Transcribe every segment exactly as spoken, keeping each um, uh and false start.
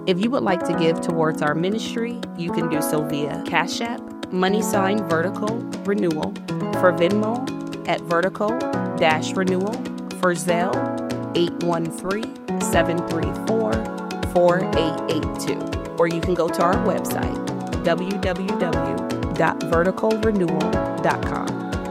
If you would like to give towards our ministry, you can do so via Cash App, money sign vertical renewal, for Venmo at vertical dash renewal, for Zelle eight one three, seven three four, four eight eight two. Or you can go to our website, w w w dot vertical renewal dot com.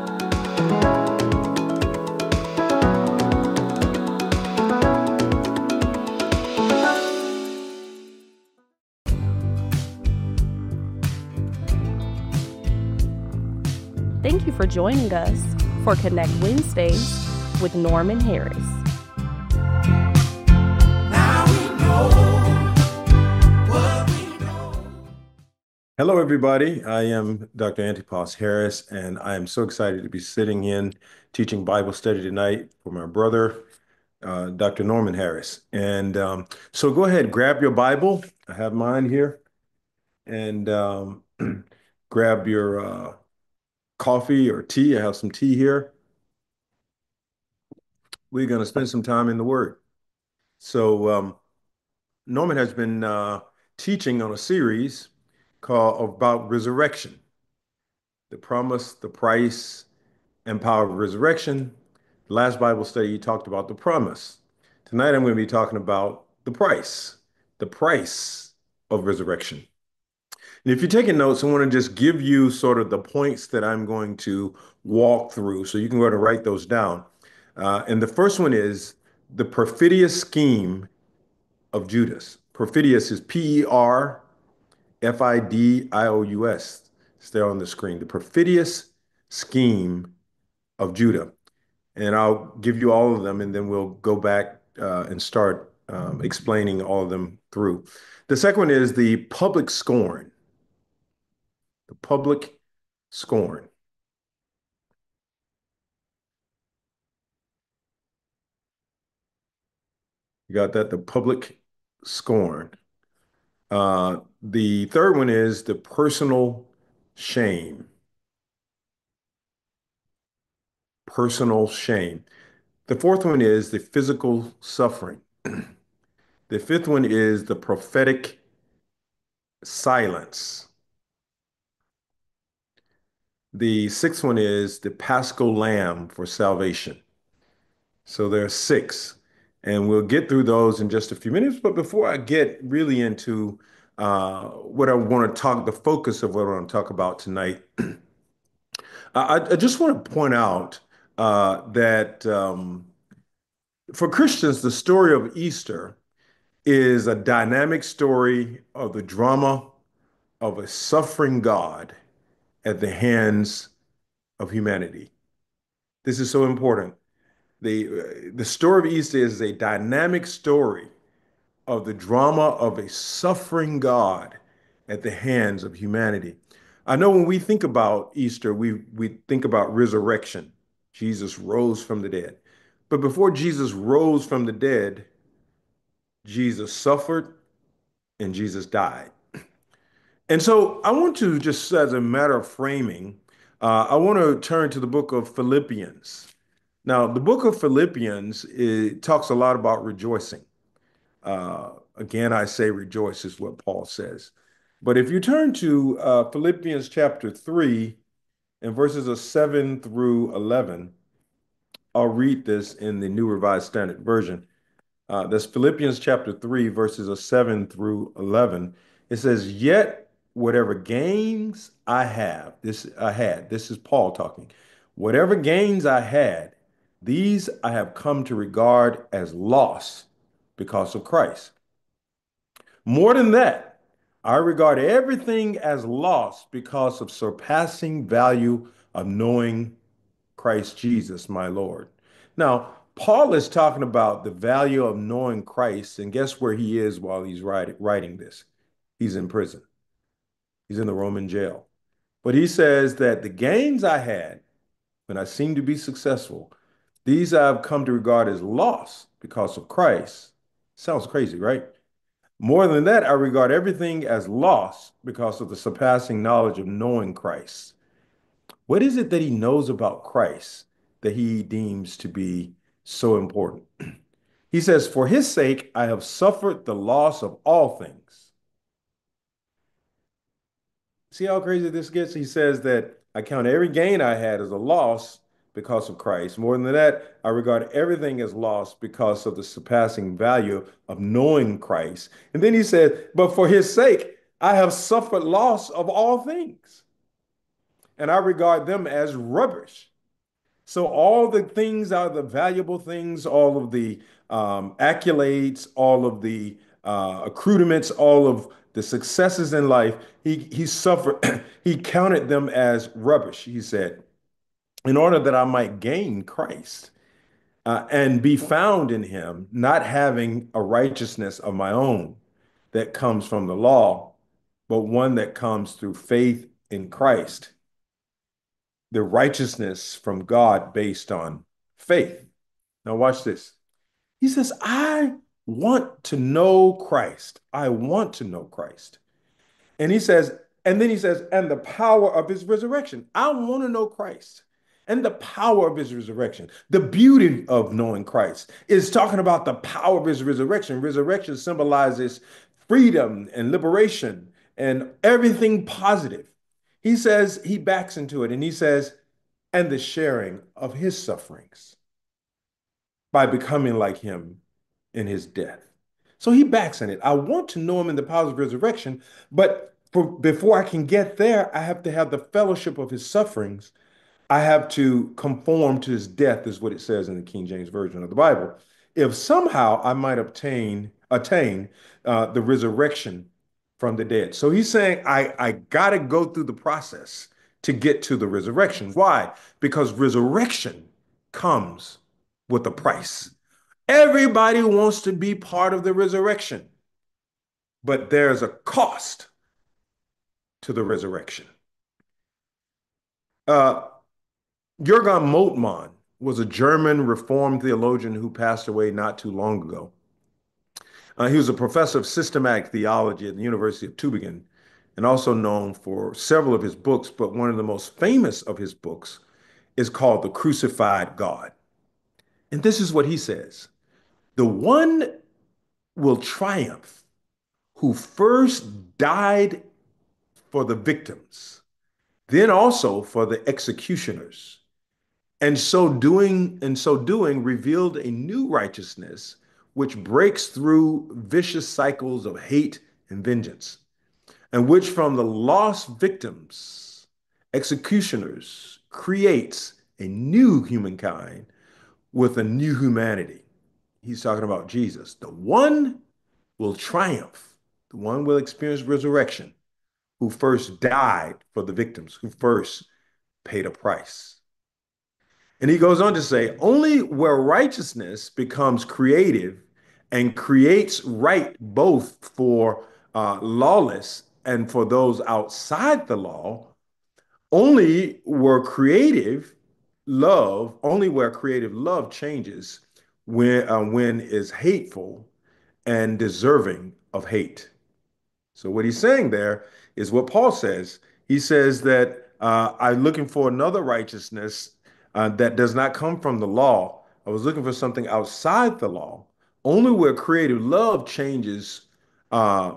Thank you for joining us for Connect Wednesdays with Norman Harris. Now we know what we know. Hello, everybody. I am Doctor Antipas Harris, and I am so excited to be sitting in teaching Bible study tonight for my brother, uh, Doctor Norman Harris. And um, so go ahead, grab your Bible. I have mine here. And um, grab your uh, coffee or tea. I have some tea here. We're going to spend some time in the Word. So um, Norman has been uh, teaching on a series called about resurrection, the promise, the price, and power of resurrection. The last Bible study, he talked about the promise. Tonight, I'm going to be talking about the price, the price of resurrection. And if you're taking notes, I want to just give you sort of the points that I'm going to walk through, so you can go ahead and write those down. Uh, and the first one is the perfidious scheme of Judas. Perfidious is P E R F I D I O U S. It's there on the screen. The perfidious scheme of Judah. And I'll give you all of them, and then we'll go back uh, and start um, explaining all of them through. The second one is the public scorn. The public scorn. You got that? The public scorn. Uh, the third one is the personal shame. Personal shame. The fourth one is the physical suffering. The fifth one is the prophetic silence. The sixth one is the Paschal Lamb for salvation. So there are six, and we'll get through those in just a few minutes. But before I get really into uh, what I want to talk, the focus of what I want to talk about tonight, I, I just want to point out uh, that um, for Christians, the story of Easter is a dynamic story of the drama of a suffering God at the hands of humanity. This is so important. The, uh, the story of Easter is a dynamic story of the drama of a suffering God at the hands of humanity. I know when we think about Easter, we, we think about resurrection. Jesus rose from the dead. But before Jesus rose from the dead, Jesus suffered and Jesus died. And so I want to, just as a matter of framing, uh, I want to turn to the book of Philippians. Now, the book of Philippians, it talks a lot about rejoicing. Uh, again, I say rejoice is what Paul says. But if you turn to uh, Philippians chapter three and verses of seven through eleven, I'll read this in the New Revised Standard Version. Uh, that's Philippians chapter three, verses of seven through eleven. It says, "Yet whatever gains I have," this I had, this is Paul talking, "whatever gains I had, these I have come to regard as loss because of Christ. More than that, I regard everything as loss because of surpassing value of knowing Christ Jesus, my Lord." Now, Paul is talking about the value of knowing Christ, and guess where he is while he's writing, writing this? He's in prison. He's in the Roman jail. But he says that the gains I had when I seemed to be successful, these I've come to regard as loss because of Christ. Sounds crazy, right? More than that, I regard everything as loss because of the surpassing knowledge of knowing Christ. What is it that he knows about Christ that he deems to be so important? He says, "For his sake, I have suffered the loss of all things." See how crazy this gets? He says that I count every gain I had as a loss because of Christ. More than that, I regard everything as loss because of the surpassing value of knowing Christ. And then he said, "But for his sake, I have suffered loss of all things, and I regard them as rubbish." So all the things are the valuable things, all of the um, accolades, all of the uh, accoutrements, all of the successes in life. He he suffered. He counted them as rubbish. He said, in order that I might gain Christ uh, and be found in Him, not having a righteousness of my own that comes from the law, but one that comes through faith in Christ, the righteousness from God based on faith. Now, watch this. He says, I want to know Christ. I want to know Christ. And he says, and then he says, and the power of his resurrection. I want to know Christ and the power of his resurrection. The beauty of knowing Christ is talking about the power of his resurrection. Resurrection symbolizes freedom and liberation and everything positive. He says, he backs into it and he says, and the sharing of his sufferings by becoming like him in his death. So he backs in it. I want to know him in the power of resurrection, but for, before I can get there, I have to have the fellowship of his sufferings. I have to conform to his death, is what it says in the King James Version of the Bible. If somehow I might obtain attain uh, the resurrection from the dead. So he's saying I, I got to go through the process to get to the resurrection. Why? Because resurrection comes with a price. Everybody wants to be part of the resurrection, but there's a cost to the resurrection. Uh, Jürgen Moltmann was a German Reformed theologian who passed away not too long ago. Uh, he was a professor of systematic theology at the University of Tübingen and also known for several of his books, but one of the most famous of his books is called The Crucified God. And this is what he says: the one will triumph who first died for the victims, then also for the executioners, and so doing, and so doing revealed a new righteousness which breaks through vicious cycles of hate and vengeance, and which from the lost victims, executioners, creates a new humankind with a new humanity. He's talking about Jesus. The one will triumph, the one will experience resurrection, who first died for the victims, who first paid a price. And he goes on to say, only where righteousness becomes creative and creates right both for uh, lawless and for those outside the law, only where creative love, only where creative love changes when, uh, when is hateful and deserving of hate. So what he's saying there is what Paul says. He says that uh, I'm looking for another righteousness uh, that does not come from the law. I was looking for something outside the law. Only where creative love changes uh,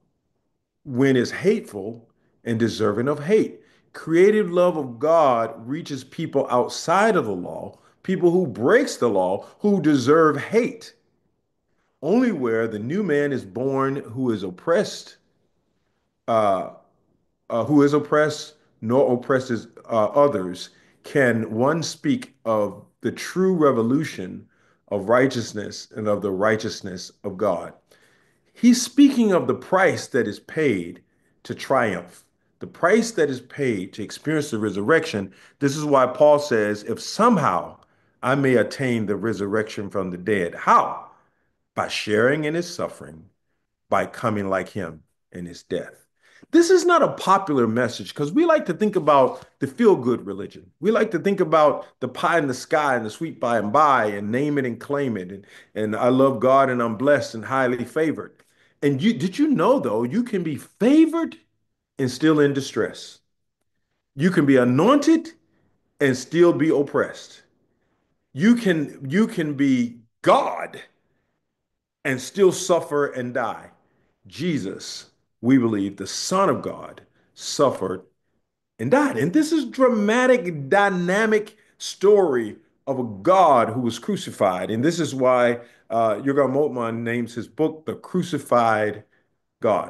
when it's hateful and deserving of hate. Creative love of God reaches people outside of the law, people who breaks the law, who deserve hate. Only where the new man is born who is oppressed uh, uh, who is oppressed nor oppresses uh, others, can one speak of the true revolution of righteousness and of the righteousness of God. He's speaking of the price that is paid to triumph, the price that is paid to experience the resurrection. This is why Paul says, if somehow I may attain the resurrection from the dead. How? By sharing in his suffering, by coming like him in his death. This is not a popular message because we like to think about the feel-good religion. We like to think about the pie in the sky and the sweet by and by and name it and claim it. And, and I love God and I'm blessed and highly favored. And you, did you know, though, you can be favored and still in distress. You can be anointed and still be oppressed. You can, you can be God and still suffer and die. Jesus, we believe, the Son of God, suffered and died. And this is dramatic, dynamic story of a God who was crucified. And this is why uh, Jürgen Moltmann names his book The Crucified God.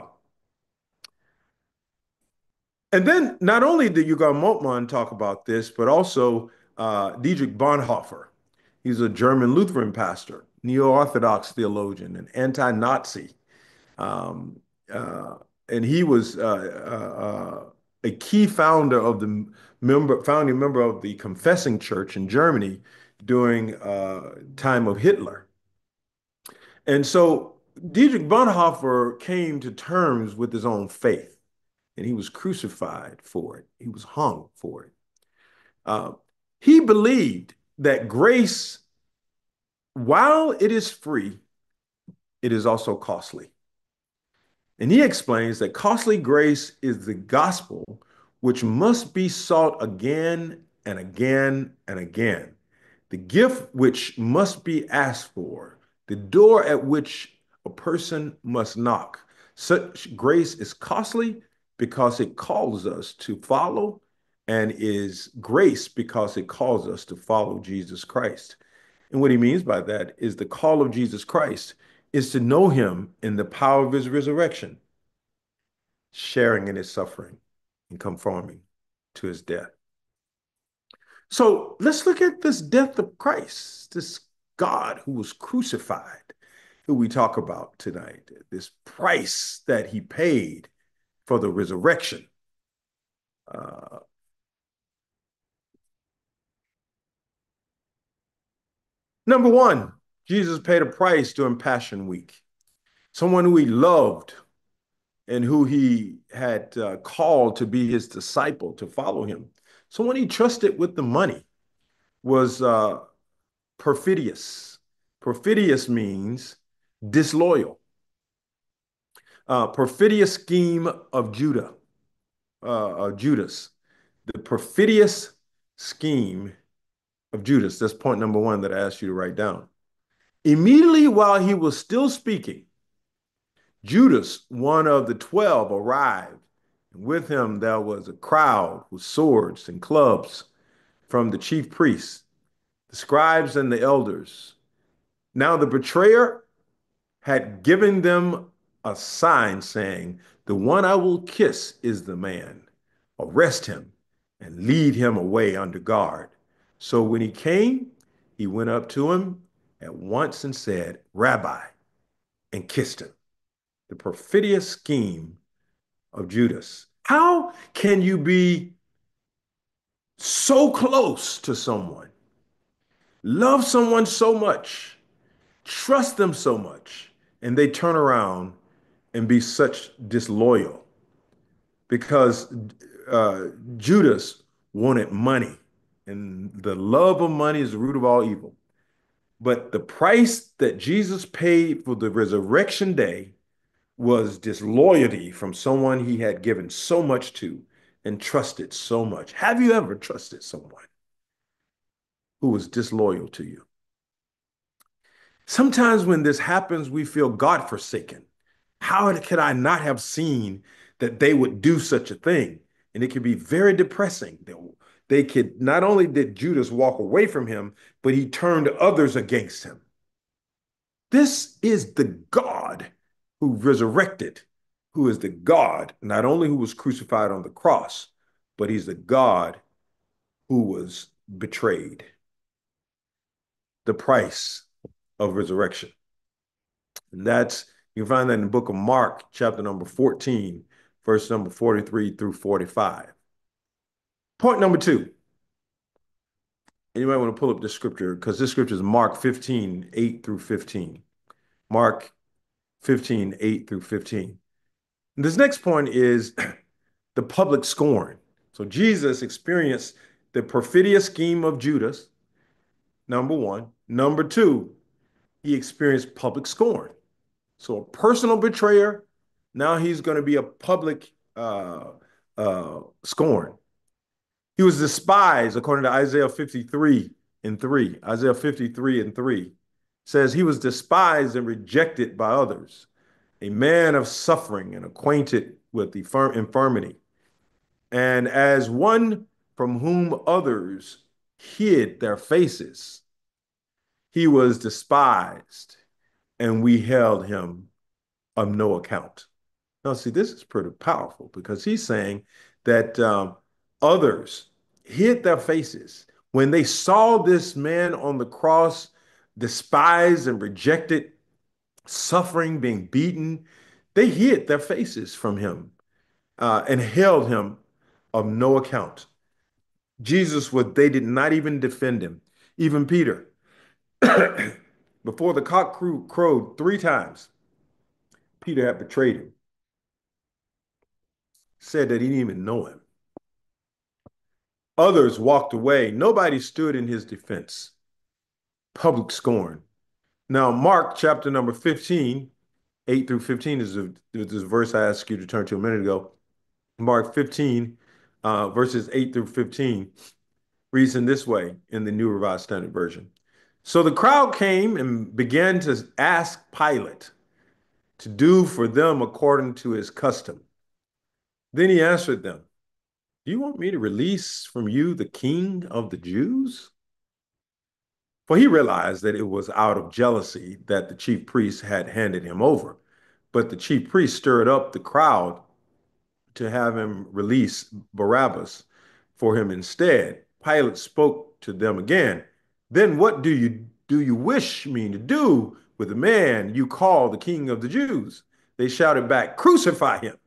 And then not only did Jürgen Moltmann talk about this, but also uh, Dietrich Bonhoeffer. He's a German Lutheran pastor, neo-Orthodox theologian, and anti-Nazi. Um, uh, and he was uh, uh, uh, a key founder of the member, founding member of the Confessing Church in Germany during uh, time of Hitler. And so Dietrich Bonhoeffer came to terms with his own faith, and he was crucified for it. He was hung for it. Uh, he believed that grace, while it is free, it is also costly. And he explains that costly grace is the gospel which must be sought again and again and again, the gift which must be asked for, the door at which a person must knock. Such grace is costly because it calls us to follow, and is grace because it calls us to follow Jesus Christ. And what he means by that is the call of Jesus Christ is to know him in the power of his resurrection, sharing in his suffering and conforming to his death. So let's look at this death of Christ, this God who was crucified, who we talk about tonight, this price that he paid for the resurrection. Uh, number one, Jesus paid a price during Passion Week. Someone who he loved and who he had uh, called to be his disciple, to follow him. Someone he trusted with the money was uh, perfidious. Perfidious means disloyal. Uh, perfidious scheme of Judah, uh, of Judas. The perfidious scheme of Judas. That's point number one that I asked you to write down. Immediately while he was still speaking, Judas, one of the twelve, arrived. And with him there was a crowd with swords and clubs from the chief priests, the scribes, and the elders. Now the betrayer had given them a sign saying, "The one I will kiss is the man. Arrest him and lead him away under guard." So when he came, he went up to him at once and said, "Rabbi," and kissed him. The perfidious scheme of Judas. How can you be so close to someone, love someone so much, trust them so much, and they turn around and be such disloyal? Because uh, Judas wanted money, and the love of money is the root of all evil. But the price that Jesus paid for the resurrection day was disloyalty from someone he had given so much to and trusted so much. Have you ever trusted someone who was disloyal to you? Sometimes when this happens, we feel God-forsaken. How could I not have seen that they would do such a thing? And it can be very depressing. They, they could, not only did Judas walk away from him, but he turned others against him. This is the God who resurrected, who is the God, not only who was crucified on the cross, but he's the God who was betrayed. The price of resurrection. And that's, you can find that in the book of Mark, chapter number fourteen, verse number forty-three through forty-five. Point number two. And you might want to pull up this scripture, because this scripture is Mark fifteen, eight through fifteen. Mark fifteen, eight through fifteen. And this next point is the public scorn. So Jesus experienced the perfidious scheme of Judas, number one. Number two, he experienced public scorn. So a personal betrayer, now he's going to be a public uh, uh, scorn. He was despised, according to Isaiah fifty-three and three. Isaiah fifty-three and three. says he was despised and rejected by others, a man of suffering and acquainted with the infirmity. And as one from whom others hid their faces, he was despised, and we held him of no account. Now, see, this is pretty powerful because he's saying that um, others hid their faces when they saw this man on the cross, despised and rejected, suffering, being beaten. They hid their faces from him uh, and held him of no account. Jesus was, they did not even defend him. Even Peter, before the cock crew crowed three times, Peter had betrayed him, said that he didn't even know him. Others walked away. Nobody stood in his defense. Public scorn. Now, Mark chapter number fifteen, eight through fifteen is this verse I asked you to turn to a minute ago. Mark fifteen, uh, verses eight through fifteen, reads in this way in the New Revised Standard Version. So the crowd came and began to ask Pilate to do for them according to his custom. Then he answered them, "Do you want me to release from you the king of the Jews?" For he realized that it was out of jealousy that the chief priests had handed him over. But the chief priests stirred up the crowd to have him release Barabbas for him instead. Pilate spoke to them again. "Then what do you do you wish me to do with the man you call the king of the Jews?" They shouted back, "Crucify him."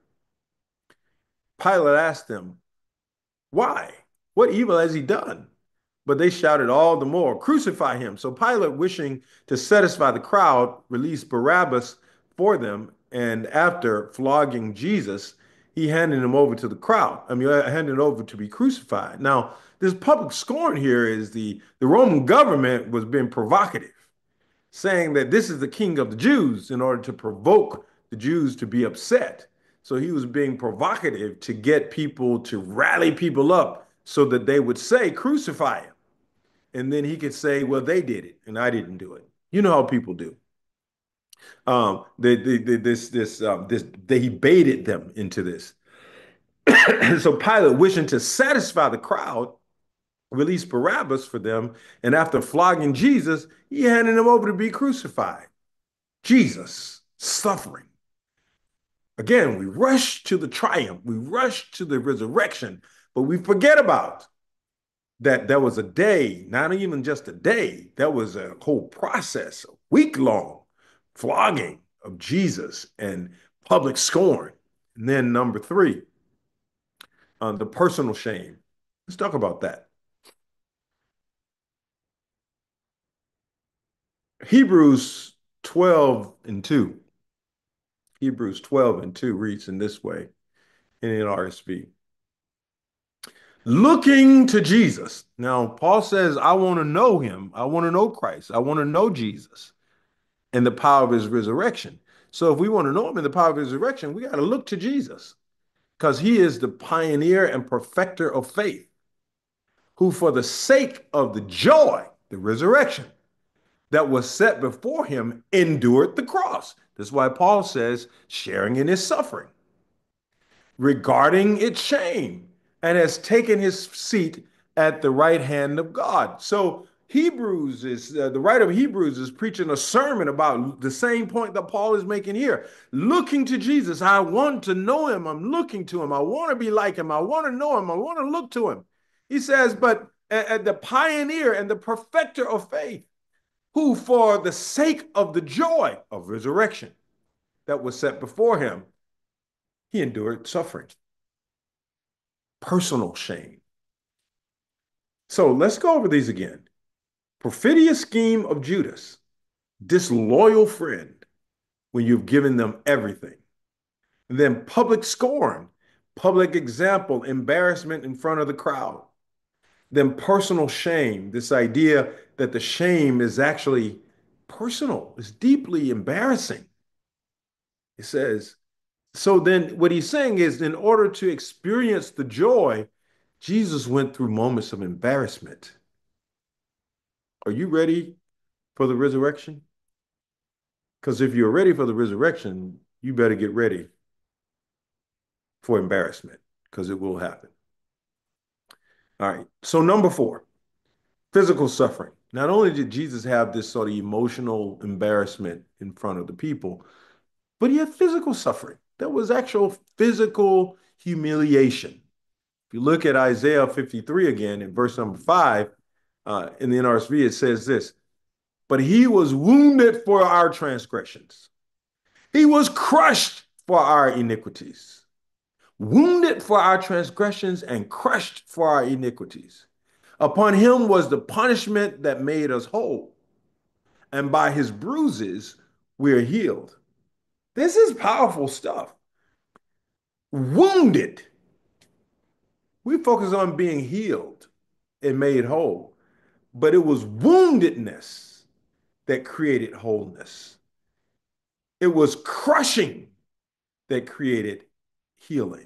Pilate asked them, "Why? What evil has he done?" But they shouted all the more, "Crucify him." So Pilate, wishing to satisfy the crowd, released Barabbas for them. And after flogging Jesus, he handed him over to the crowd. I mean, handed him over to be crucified. Now, this public scorn here is the, the Roman government was being provocative, saying that this is the king of the Jews in order to provoke the Jews to be upset. So he was being provocative to get people to rally people up so that they would say, "Crucify him." And then he could say, "Well, they did it and I didn't do it." You know how people do. Um, they, they, they, this, this, um, this, they, he baited them into this. So Pilate, wishing to satisfy the crowd, released Barabbas for them. And after flogging Jesus, he handed him over to be crucified. Jesus suffering. Again, we rush to the triumph. We rush to the resurrection, but we forget about that there was a day, not even just a day, that was a whole process, a week-long flogging of Jesus and public scorn. And then number three, uh, the personal shame. Let's talk about that. Hebrews twelve and two. Hebrews twelve and two reads in this way in N R S V. Looking to Jesus. Now, Paul says, I want to know him. I want to know Christ. I want to know Jesus and the power of his resurrection. So if we want to know him in the power of his resurrection, we got to look to Jesus because he is the pioneer and perfecter of faith, who for the sake of the joy, the resurrection that was set before him, endured the cross. That's why Paul says, sharing in his suffering, regarding its shame, and has taken his seat at the right hand of God. So Hebrews is, uh, the writer of Hebrews is preaching a sermon about the same point that Paul is making here. Looking to Jesus. I want to know him. I'm looking to him. I want to be like him. I want to know him. I want to look to him. He says, but uh, the pioneer and the perfecter of faith, who for the sake of the joy of resurrection that was set before him, he endured suffering, personal shame. So let's go over these again. Perfidious scheme of Judas, disloyal friend when you've given them everything. And then public scorn, public example, embarrassment in front of the crowd. Then personal shame, this idea that the shame is actually personal, it's deeply embarrassing. It says, so then what he's saying is, in order to experience the joy, Jesus went through moments of embarrassment. Are you ready for the resurrection? Because if you're ready for the resurrection, you better get ready for embarrassment because it will happen. All right. So, number four, physical suffering. Not only did Jesus have this sort of emotional embarrassment in front of the people, but he had physical suffering. There was actual physical humiliation. If you look at Isaiah fifty-three again in verse number five, uh, in the N R S V, it says this, but he was wounded for our transgressions. He was crushed for our iniquities, wounded for our transgressions and crushed for our iniquities. Upon him was the punishment that made us whole, and by his bruises we are healed. This is powerful stuff. Wounded. We focus on being healed and made whole, but it was woundedness that created wholeness. It was crushing that created healing.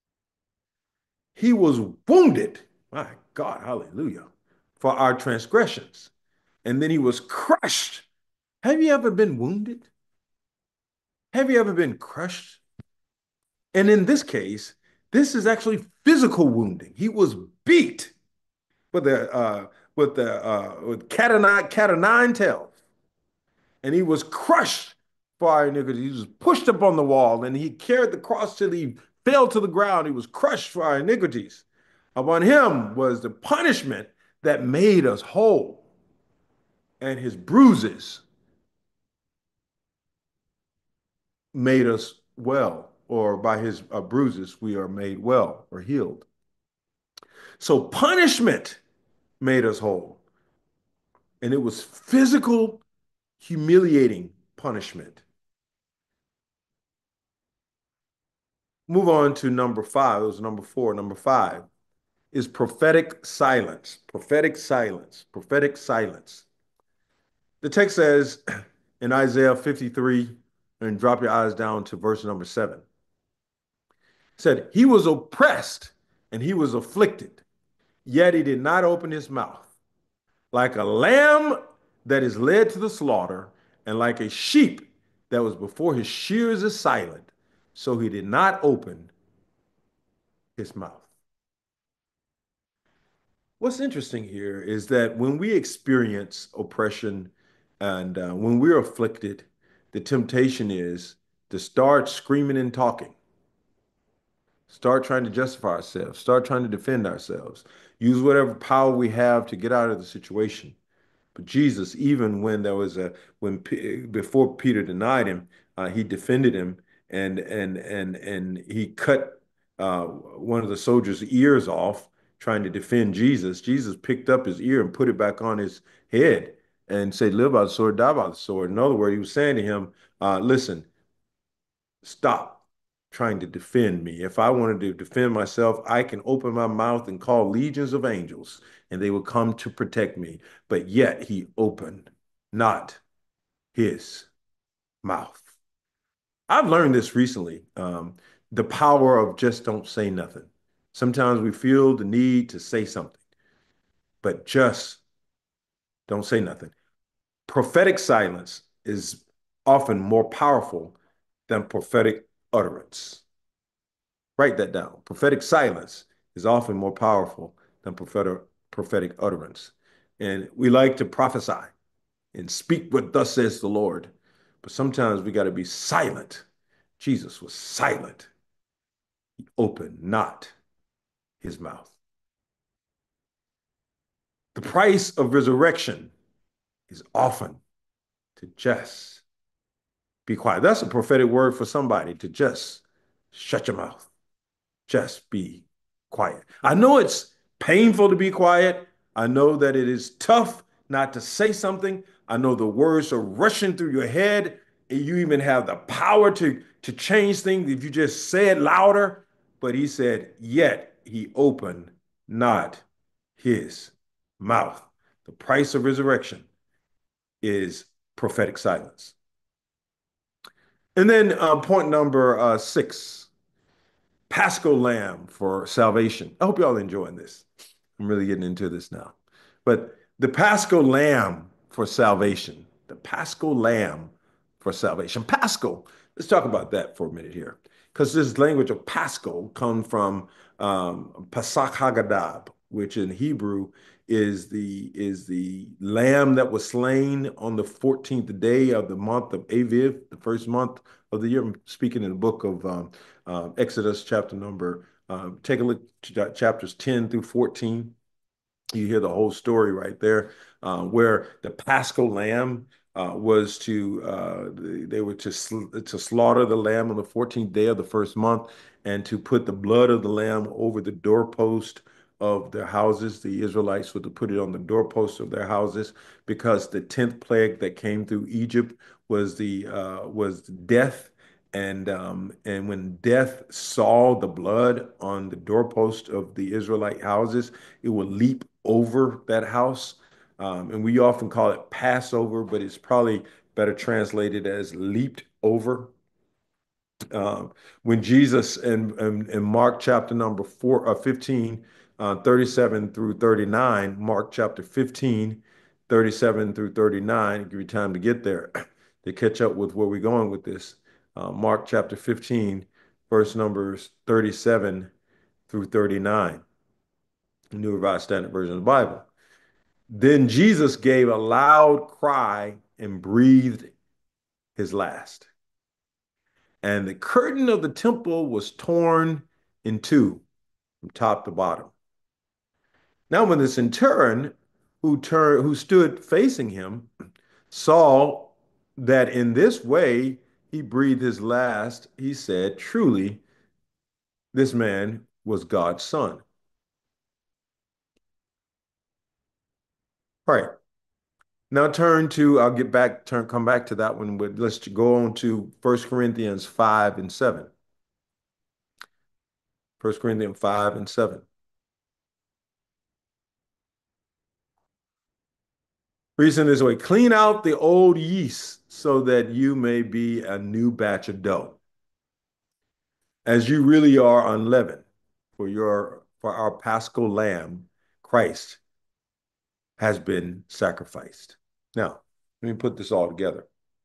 He was wounded, my God, hallelujah, for our transgressions. And then he was crushed. Have you ever been wounded? Have you ever been crushed? And in this case, this is actually physical wounding. He was beat with the uh, with the uh, with cat o' nine, cat o' nine tails, and he was crushed for our iniquity. He was pushed up on the wall, and he carried the cross till he fell to the ground. He was crushed for our iniquities. Upon him was the punishment that made us whole, and his bruises made us well, or by his uh, bruises we are made well or healed. So punishment made us whole, and it was physical, humiliating punishment. Move on to number five. It was number four. Number five is prophetic silence. Prophetic silence. Prophetic silence. The text says in Isaiah fifty-three, and drop your eyes down to verse number seven. It said, he was oppressed and he was afflicted, yet he did not open his mouth. Like a lamb that is led to the slaughter, and like a sheep that was before his shears is silent, so he did not open his mouth. What's interesting here is that when we experience oppression and uh, when we're afflicted, the temptation is to start screaming and talking, start trying to justify ourselves, start trying to defend ourselves, use whatever power we have to get out of the situation. But Jesus, even when there was a when before Peter denied him, uh, he defended him and and and and he cut uh, one of the soldiers' ears off trying to defend Jesus. Jesus picked up his ear and put it back on his head and said, "Live by the sword, die by the sword." In other words, he was saying to him, uh, "Listen, stop trying to defend me. If I wanted to defend myself, I can open my mouth and call legions of angels, and they will come to protect me." But yet he opened not his mouth. I've learned this recently, um, the power of just don't say nothing. Sometimes we feel the need to say something, but just don't say nothing. Prophetic silence is often more powerful than prophetic utterance. Write that down. Prophetic silence is often more powerful than prophetic, prophetic utterance. And we like to prophesy and speak what thus says the Lord. But sometimes we got to be silent. Jesus was silent. He opened not his mouth. The price of resurrection is often to just be quiet. That's a prophetic word for somebody, to just shut your mouth. Just be quiet. I know it's painful to be quiet. I know that it is tough not to say something. I know the words are rushing through your head, and you even have the power to, to change things if you just say it louder. But he said, yet he opened not his mouth. The price of resurrection is prophetic silence. And then uh, point number uh, six, Paschal lamb for salvation. I hope y'all enjoying this. I'm really getting into this now. But the Paschal lamb for salvation, the Paschal lamb for salvation. Paschal. Let's talk about that for a minute here, because this language of Paschal comes from um, Pasach Hagadab, which in Hebrew is the is the lamb that was slain on the fourteenth day of the month of Aviv, the first month of the year. I'm speaking in the book of um, uh, Exodus, chapter number. Uh, take a look at chapters ten through fourteen. You hear the whole story right there, uh, where the Paschal lamb uh, was to uh, they were to sl to slaughter the lamb on the fourteenth day of the first month, and to put the blood of the lamb over the doorpost of their houses. The Israelites were to put it on the doorpost of their houses, because the tenth plague that came through Egypt was the uh, was death. And um, and when death saw the blood on the doorpost of the Israelite houses, it would leap over that house. Um, and we often call it Passover, but it's probably better translated as leaped over. Um, when Jesus in, in, in Mark chapter number four, uh, fifteen, uh, thirty-seven through thirty-nine, Mark chapter fifteen, thirty-seven through thirty-nine, give you time to get there to catch up with where we're going with this. Uh, Mark chapter fifteen, verse numbers thirty-seven through thirty-nine, New Revised Standard Version of the Bible. Then Jesus gave a loud cry and breathed his last. And the curtain of the temple was torn in two from top to bottom. Now, when the centurion who turned, who stood facing him, saw that in this way he breathed his last, he said, "Truly, this man was God's son." All right. Now turn to, I'll get back, turn, come back to that one, but let's go on to First Corinthians five and seven. First Corinthians five and seven. Reason this way: clean out the old yeast so that you may be a new batch of dough, as you really are unleavened. For your for our Paschal lamb, Christ, has been sacrificed. Now, let me put this all together.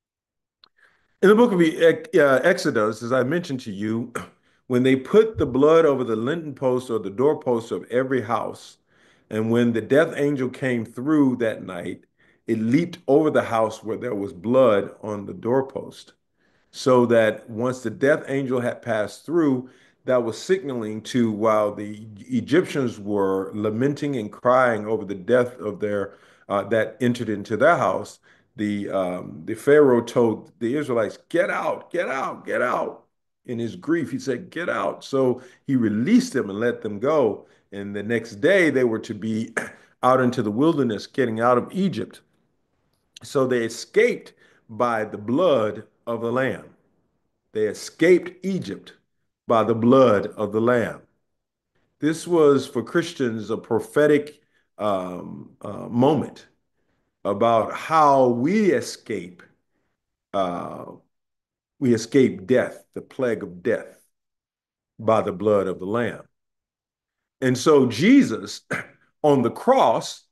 In the book of uh, Exodus, as I mentioned to you, when they put the blood over the lintel post or the doorpost of every house, and when the death angel came through that night, it leaped over the house where there was blood on the doorpost, so that once the death angel had passed through, that was signaling to, while the Egyptians were lamenting and crying over the death of their uh, that entered into their house, the um, the Pharaoh told the Israelites, "Get out, get out, get out." In his grief, he said, "Get out." So he released them and let them go. And the next day, they were to be out into the wilderness, getting out of Egypt. So they escaped by the blood of the Lamb. They escaped Egypt by the blood of the Lamb. This was for Christians a prophetic um, uh, moment about how we escape uh, we escape death, the plague of death, by the blood of the Lamb. And so Jesus on the cross,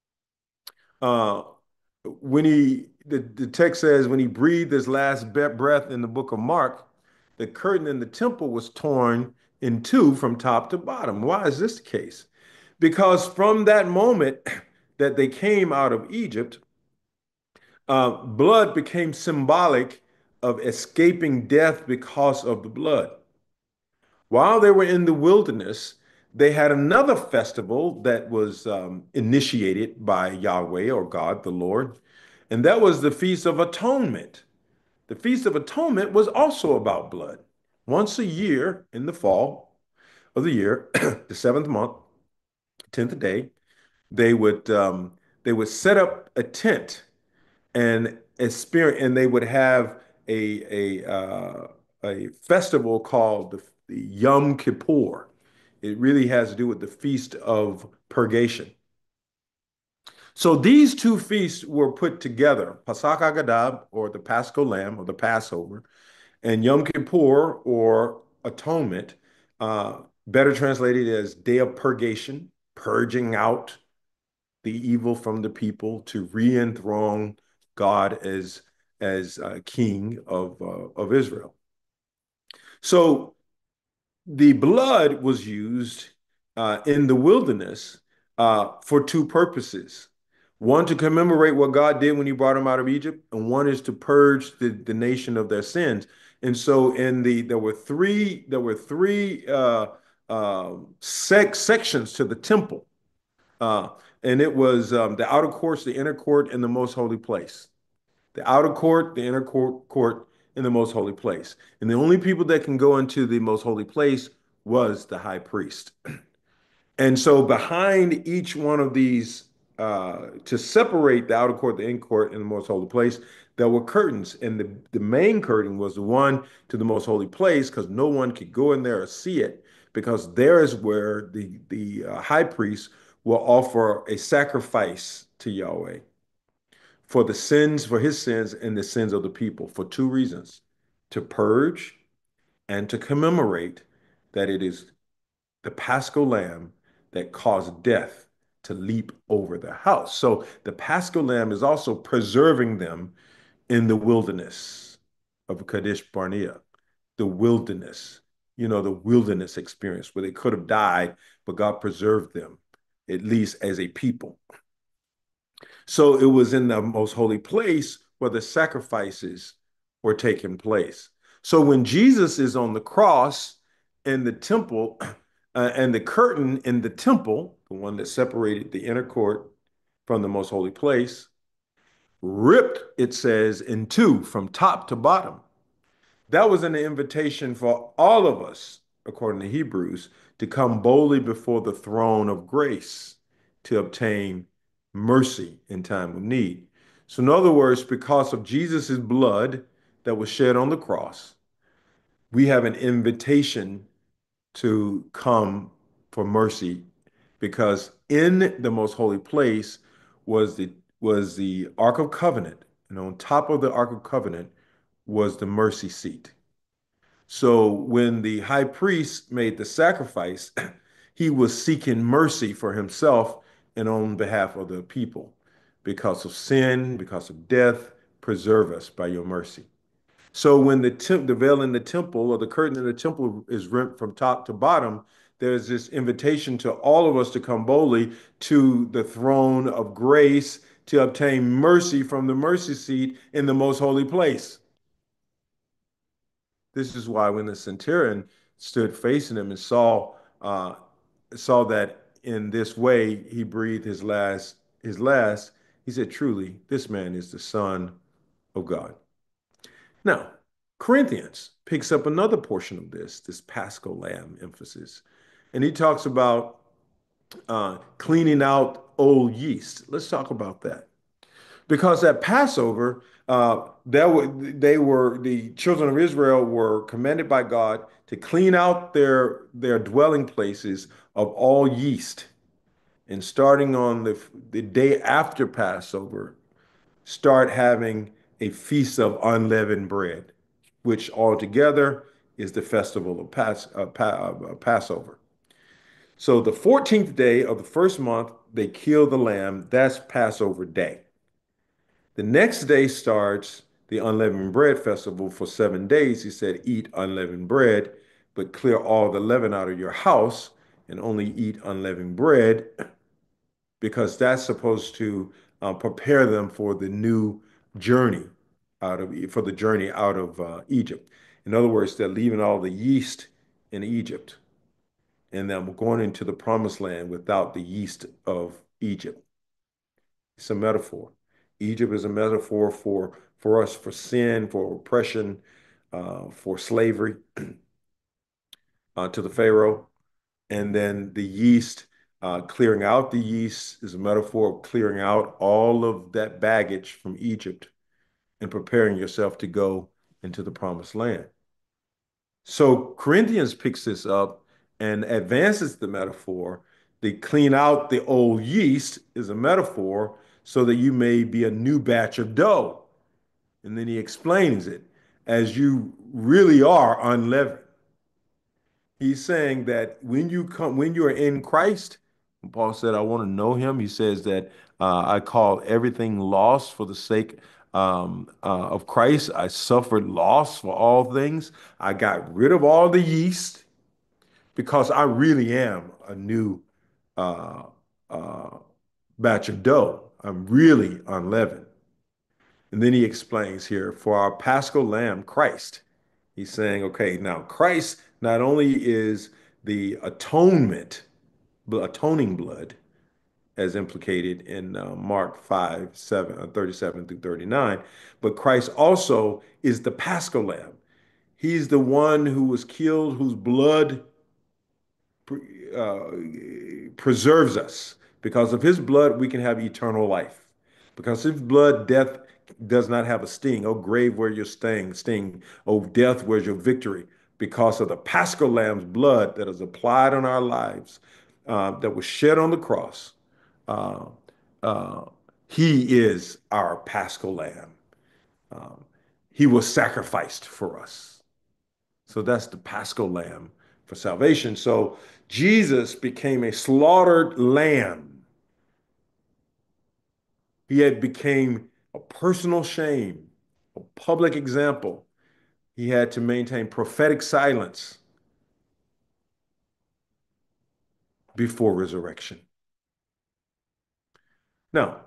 uh, when he the, the text says when he breathed his last breath in the book of Mark, the curtain in the temple was torn in two from top to bottom. Why is this the case? Because from that moment that they came out of Egypt, uh, blood became symbolic of escaping death because of the blood. While they were in the wilderness, they had another festival that was um, initiated by Yahweh, or God, the Lord, and that was the Feast of Atonement. The Feast of Atonement was also about blood. Once a year in the fall of the year, the seventh month, tenth day, they would um, they would set up a tent and experience, and they would have a a uh, a festival called the, the Yom Kippur. It really has to do with the Feast of Purgation. So these two feasts were put together: Pasach Hagadab, or the Paschal Lamb, or the Passover, and Yom Kippur, or Atonement, uh, better translated as Day of Purgation, purging out the evil from the people to re-enthrone God as as uh, king of uh, of Israel. So the blood was used uh, in the wilderness uh, for two purposes. One, to commemorate what God did when he brought them out of Egypt, and one is to purge the, the nation of their sins. And so in the there were three there were three uh, uh, sec sections to the temple. Uh, and it was um, the outer courts, the inner court, and the most holy place. The outer court, the inner court, court, and the most holy place. And the only people that can go into the most holy place was the high priest. And so behind each one of these, uh, to separate the outer court, the inner court, and the most holy place, there were curtains. And the, the main curtain was the one to the most holy place because no one could go in there or see it because there is where the, the uh, high priest will offer a sacrifice to Yahweh for the sins, for his sins and the sins of the people for two reasons, to purge and to commemorate that it is the Paschal lamb that caused death to leap over the house. So the Paschal lamb is also preserving them in the wilderness of Kadesh Barnea, the wilderness, you know, the wilderness experience where they could have died, but God preserved them, at least as a people. So it was in the most holy place where the sacrifices were taking place. So when Jesus is on the cross in the temple, uh, and the curtain in the temple, the one that separated the inner court from the most holy place, ripped, it says, in two from top to bottom. That was an invitation for all of us, according to Hebrews, to come boldly before the throne of grace to obtain mercy in time of need. So, in other words, because of Jesus' blood that was shed on the cross, we have an invitation to come for mercy because in the most holy place was the was the Ark of Covenant, and on top of the Ark of Covenant was the mercy seat. So when the high priest made the sacrifice, he was seeking mercy for himself and on behalf of the people. Because of sin, because of death, preserve us by your mercy. So when the temp- the veil in the temple or the curtain in the temple is rent from top to bottom, there's this invitation to all of us to come boldly to the throne of grace to obtain mercy from the mercy seat in the most holy place. This is why when the centurion stood facing him and saw uh, saw that in this way he breathed his last his last, he said, "Truly, this man is the Son of God." Now, Corinthians picks up another portion of this, this Paschal Lamb emphasis, and he talks about uh, cleaning out old yeast. Let's talk about that. Because at Passover, uh, that were, they were the children of Israel were commanded by God to clean out their their dwelling places of all yeast, and starting on the the day after Passover, start having a feast of unleavened bread, which altogether is the festival of Pas, uh, pa, uh, Passover. So the fourteenth day of the first month, they kill the lamb. That's Passover day. The next day starts the unleavened bread festival for seven days. He said, eat unleavened bread, but clear all the leaven out of your house and only eat unleavened bread because that's supposed to uh, prepare them for the new journey out of for the journey out of uh, Egypt. In other words, they're leaving all the yeast in Egypt and then we're going into the promised land without the yeast of Egypt. It's a metaphor. Egypt is a metaphor for for us for sin, for oppression, uh, for slavery uh, to the Pharaoh, and then the yeast. Uh, clearing out the yeast is a metaphor of clearing out all of that baggage from Egypt and preparing yourself to go into the promised land. So Corinthians picks this up and advances the metaphor. The clean out the old yeast is a metaphor so that you may be a new batch of dough. And then he explains it as you really are unleavened. He's saying that when you come, when you are in Christ, Paul said, I want to know him. He says that uh, I call everything lost for the sake um, uh, of Christ. I suffered loss for all things. I got rid of all the yeast because I really am a new uh, uh, batch of dough. I'm really unleavened. And then he explains here for our Paschal Lamb, Christ. He's saying, okay, now Christ not only is the atonement, atoning blood, as implicated in uh, Mark five, seven, uh, thirty-seven through thirty-nine, but Christ also is the Paschal Lamb. He's the one who was killed, whose blood uh, preserves us. Because of his blood, we can have eternal life. Because of his blood, death does not have a sting. Oh, grave, where your sting, sting. Oh, death, where's your victory? Because of the Paschal Lamb's blood that is applied on our lives, uh, that was shed on the cross. Uh, uh, he is our Paschal Lamb. Um, he was sacrificed for us. So that's the Paschal Lamb for salvation. So Jesus became a slaughtered lamb. He had became a personal shame, a public example. He had to maintain prophetic silence before resurrection. Now,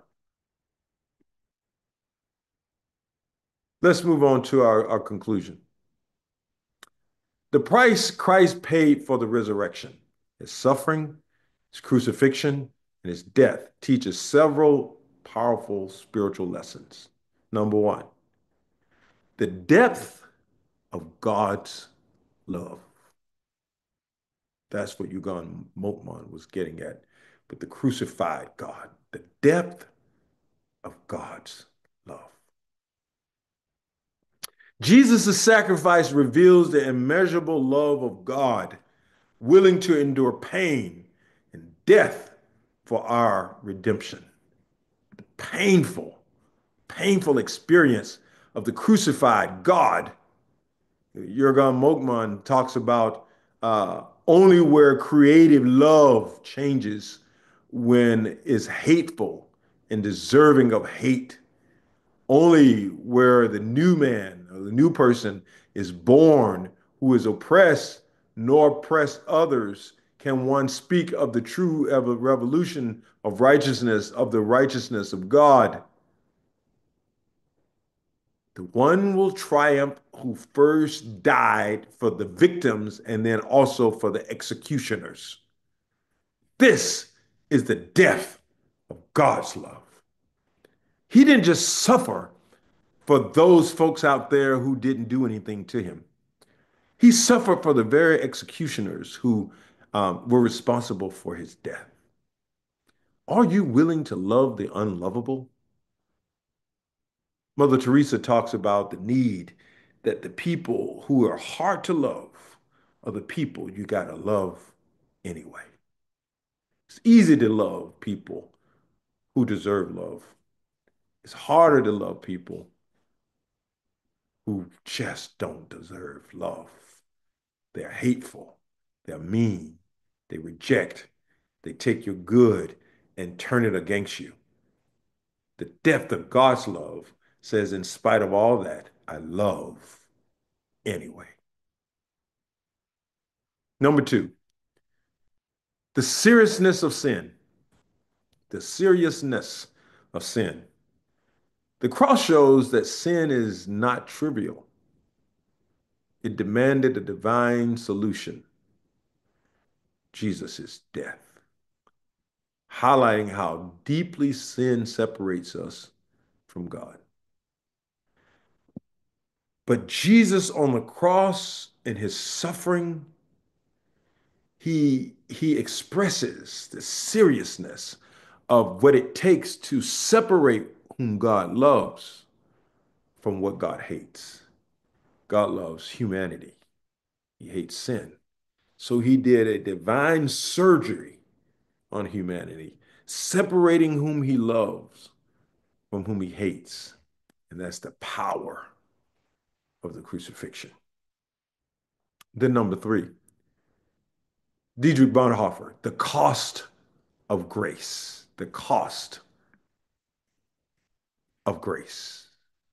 let's move on to our, our conclusion. The price Christ paid for the resurrection, his suffering, his crucifixion, and his death teaches several powerful spiritual lessons. Number one, the depth of God's love. That's what Yuval Moltmann was getting at with the crucified God, the depth of God's love. Jesus' sacrifice reveals the immeasurable love of God, willing to endure pain and death for our redemption. The painful, painful experience of the crucified God. Jürgen Moltmann talks about uh, only where creative love changes when it's hateful and deserving of hate. Only where the new man or the new person is born who is oppressed nor oppress others can one speak of the true revolution of righteousness, of the righteousness of God. The one will triumph who first died for the victims and then also for the executioners. This is the death of God's love. He didn't just suffer for those folks out there who didn't do anything to him. He suffered for the very executioners who um, were responsible for his death. Are you willing to love the unlovable? Mother Teresa talks about the need that the people who are hard to love are the people you got to love anyway. It's easy to love people who deserve love. It's harder to love people who just don't deserve love. They're hateful. They're mean. They reject. They take your good and turn it against you. The depth of God's love says, in spite of all that, I love anyway. Number two, the seriousness of sin. The seriousness of sin. The cross shows that sin is not trivial. It demanded a divine solution, Jesus' death, highlighting how deeply sin separates us from God. But Jesus on the cross in his suffering, he, he expresses the seriousness of what it takes to separate whom God loves from what God hates. God loves humanity. He hates sin. So he did a divine surgery on humanity, separating whom he loves from whom he hates. And that's the power of the crucifixion. Then number three, Dietrich Bonhoeffer, the cost of grace, the cost of grace.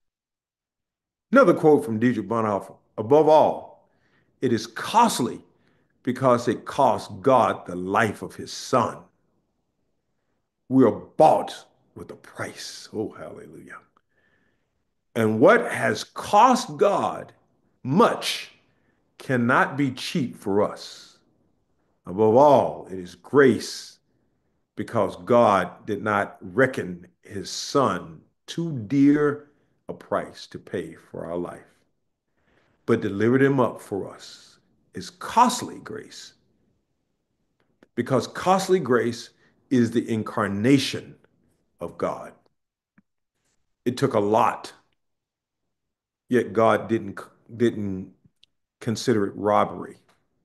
Another quote from Dietrich Bonhoeffer: above all, it is costly because it cost God the life of his son. We are bought with a price. Oh, hallelujah. And what has cost God much cannot be cheap for us. Above all, it is grace because God did not reckon his son too dear a price to pay for our life, but delivered him up for us. It's costly grace because costly grace is the incarnation of God. It took a lot, yet God didn't, didn't consider it robbery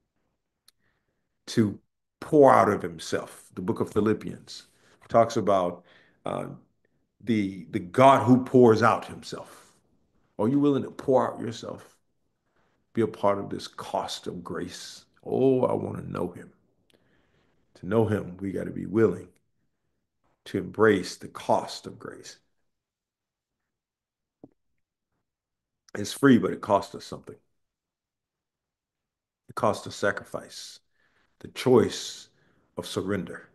to pour out of himself. The book of Philippians talks about uh, the, the God who pours out himself. Are you willing to pour out yourself? Be a part of this cost of grace. Oh, I want to know him. To know him, we got to be willing to embrace the cost of grace. It's free, but it costs us something. It costs us sacrifice, the choice of surrender.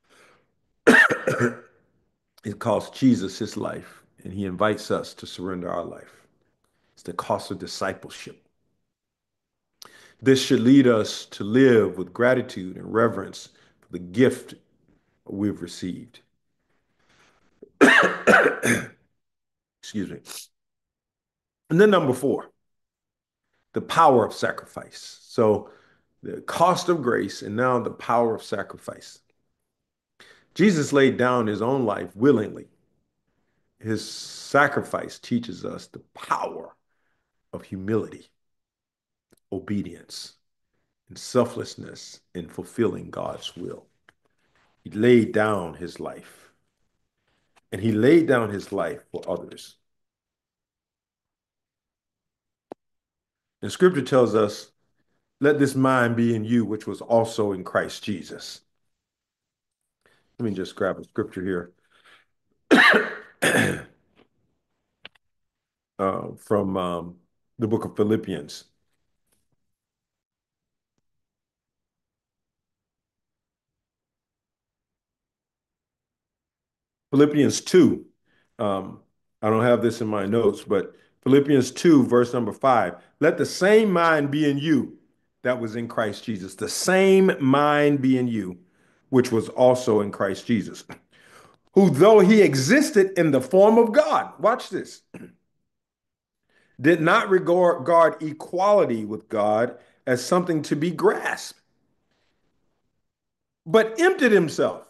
It cost Jesus his life, and he invites us to surrender our life. It's the cost of discipleship. This should lead us to live with gratitude and reverence for the gift we've received. Excuse me. And then number four, the power of sacrifice. So the cost of grace and now the power of sacrifice. Jesus laid down his own life willingly. His sacrifice teaches us the power of humility, obedience, and selflessness in fulfilling God's will. He laid down his life, and he laid down his life for others. And scripture tells us, let this mind be in you, which was also in Christ Jesus. Let me just grab a scripture here. uh, from um, the book of Philippians. Philippians two. Um, I don't have this in my notes, but Philippians two, verse number five. Let the same mind be in you that was in Christ Jesus. The same mind be in you, which was also in Christ Jesus, who though he existed in the form of God, watch this, did not regard, regard equality with God as something to be grasped, but emptied himself.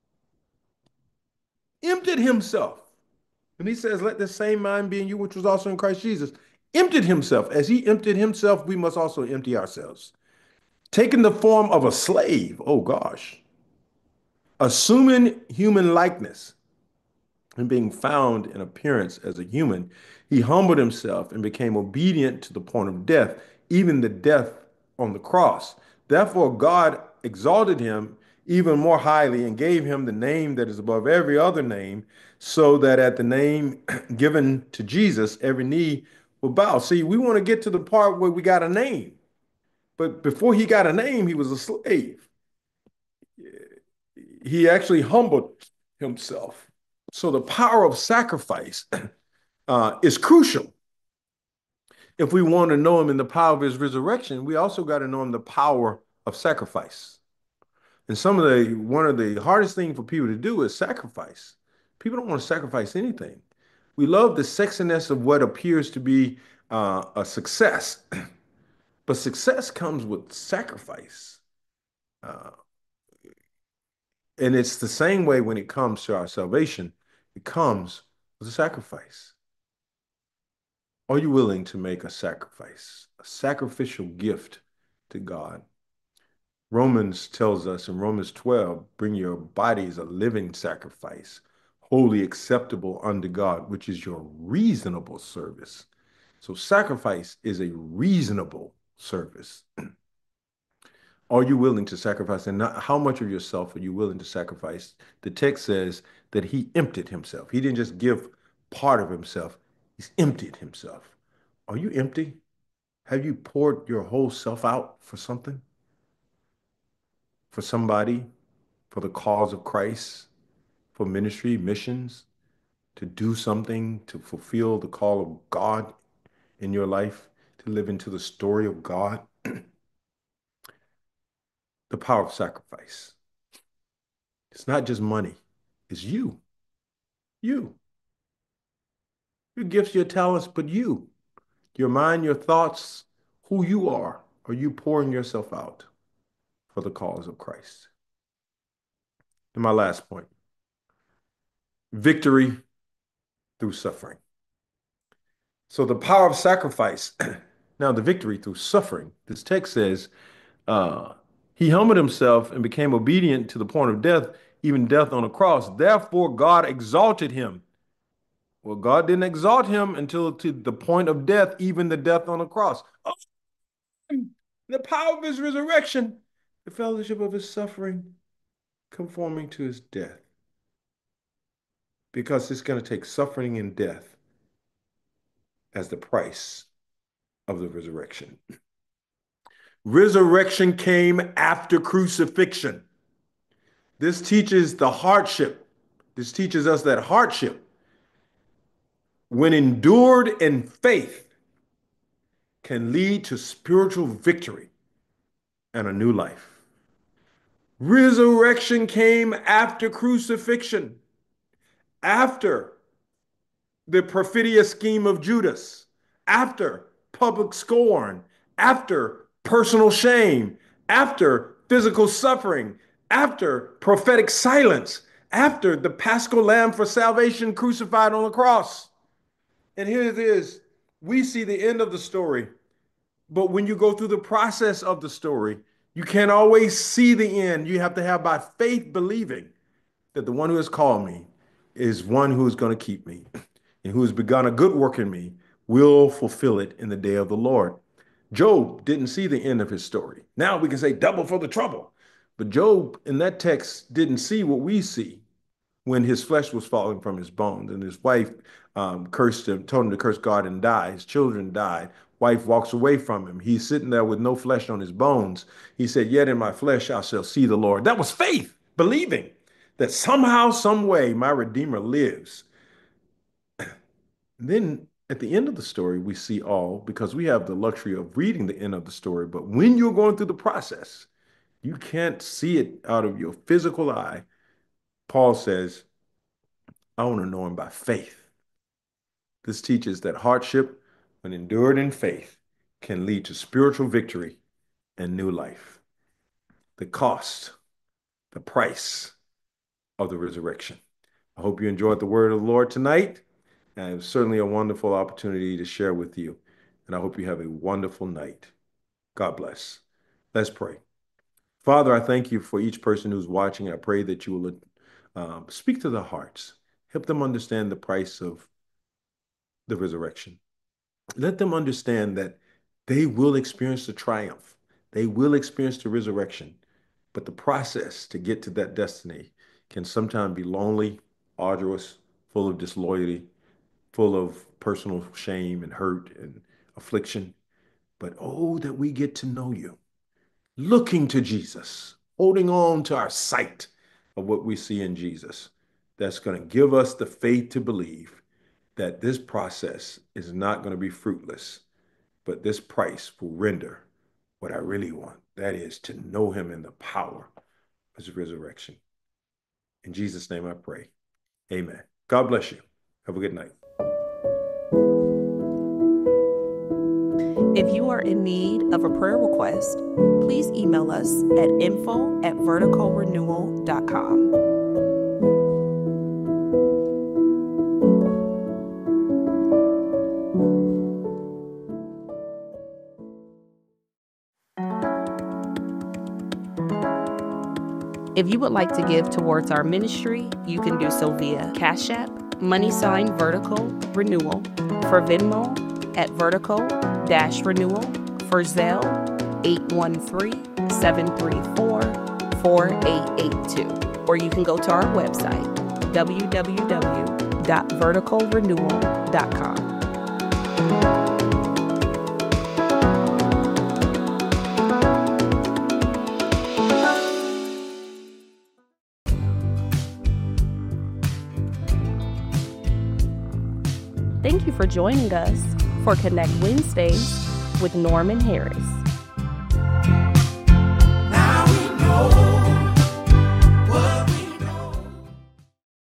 Emptied himself. And he says, let the same mind be in you, which was also in Christ Jesus. Emptied himself. As he emptied himself, we must also empty ourselves. Taking the form of a slave, oh gosh, assuming human likeness, and being found in appearance as a human, he humbled himself and became obedient to the point of death, even the death on the cross. Therefore, God exalted him even more highly and gave him the name that is above every other name, so that at the name given to Jesus, every knee will bow. See, we want to get to the part where we got a name. But before he got a name, he was a slave. He actually humbled himself. So the power of sacrifice uh, is crucial. If we want to know him in the power of his resurrection, we also got to know him the power of sacrifice. And some of the one of the hardest things for people to do is sacrifice. People don't want to sacrifice anything. We love the sexiness of what appears to be uh, a success, but success comes with sacrifice. Uh, and it's the same way when it comes to our salvation. It comes with a sacrifice. Are you willing to make a sacrifice, a sacrificial gift to God? Romans tells us in Romans twelve, bring your bodies a living sacrifice, wholly acceptable unto God, which is your reasonable service. So sacrifice is a reasonable service. Are you willing to sacrifice? And not, how much of yourself are you willing to sacrifice? The text says that he emptied himself. He didn't just give part of himself, he's emptied himself. Are you empty? Have you poured your whole self out for something, for somebody, for the cause of Christ, for ministry, missions, to do something to fulfill the call of God in your life, to live into the story of God? The power of sacrifice. It's not just money, it's you, you, your gifts, your talents, but you, your mind, your thoughts, who you are. Are you pouring yourself out for the cause of Christ? And my last point, victory through suffering. So the power of sacrifice. Now the victory through suffering. This text says, uh, he humbled himself and became obedient to the point of death, even death on a cross. Therefore, God exalted him. Well, God didn't exalt him until to the point of death, even the death on the cross. Oh, the power of his resurrection, the fellowship of his suffering, conforming to his death. Because it's going to take suffering and death as the price of the resurrection. Resurrection came after crucifixion. This teaches the hardship. This teaches us that hardship, when endured in faith, can lead to spiritual victory and a new life. Resurrection came after crucifixion, after the perfidious scheme of Judas, after public scorn, after personal shame, after physical suffering, after prophetic silence, after the Paschal Lamb for salvation crucified on the cross. And here it is. We see the end of the story, but when you go through the process of the story, you can't always see the end. You have to have by faith believing that the one who has called me is one who is going to keep me, and who has begun a good work in me will fulfill it in the day of the Lord. Job didn't see the end of his story. Now we can say double for the trouble. But Job in that text didn't see what we see when his flesh was falling from his bones, and his wife um, cursed him, told him to curse God and die. His children died. Wife walks away from him. He's sitting there with no flesh on his bones. He said, yet in my flesh I shall see the Lord. That was faith, believing that somehow, some way, my Redeemer lives. Then at the end of the story, we see all, because we have the luxury of reading the end of the story. But when you're going through the process, you can't see it out of your physical eye. Paul says, I want to know him by faith. This teaches that hardship, when endured in faith, can lead to spiritual victory and new life. The cost, the price of the resurrection. I hope you enjoyed the word of the Lord tonight. And it was certainly a wonderful opportunity to share with you. And I hope you have a wonderful night. God bless. Let's pray. Father, I thank you for each person who's watching. I pray that you will um, speak to their hearts. Help them understand the price of the resurrection. Let them understand that they will experience the triumph. They will experience the resurrection. But the process to get to that destiny can sometimes be lonely, arduous, full of disloyalty, full of personal shame and hurt and affliction. But oh, that we get to know you, looking to Jesus, holding on to our sight of what we see in Jesus. That's going to give us the faith to believe that this process is not going to be fruitless, but this price will render what I really want. That is to know him in the power of his resurrection. In Jesus' name I pray. Amen. God bless you. Have a good night. If you are in need of a prayer request, please email us at info at vertical renewal dot com. If you would like to give towards our ministry, you can do so via Cash App, money sign vertical renewal, for Venmo at vertical dash renewal, for Zelle eight one three, seven three four, four eight eight two. Or you can go to our website, w w w dot vertical renewal dot com. Thank you for joining us for Connect Wednesdays with Norman Harris.